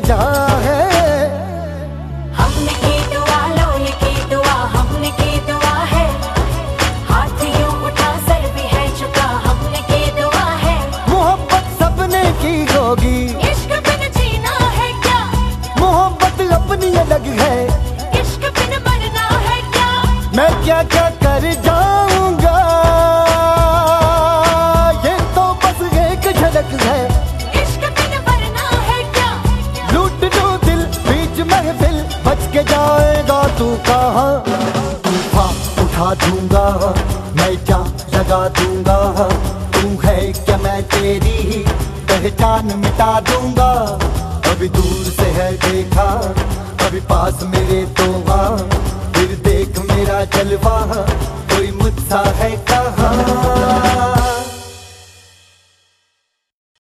भेजा है। हमने की दुआ, लोल की दुआ, हमने की दुआ है। हाथ यूं उठा, सर भी है झुका, हमने की दुआ है। मोहब्बत सबने की होगी, इश्क बिन जीना है क्या, मोहब्बत अपनी अलग है। इश्क बिन मरना है क्या, मैं क्या क्या कर जाऊंगा, ये तो बस एक झलक है। इश्क बिन मरना है क्या, लूट लूं दिल बीच महफिल, बच के जाएगा तू कहाँ। तूफान उठा दूंगा, मैं जान लगा दूंगा, तू है क्या मैं तेरी पहचान मिटा दूंगा। अभी दूर से है देखा, अभी पास मेरे तो आ, फिर देख मेरा जलवा, कोई मुझसा है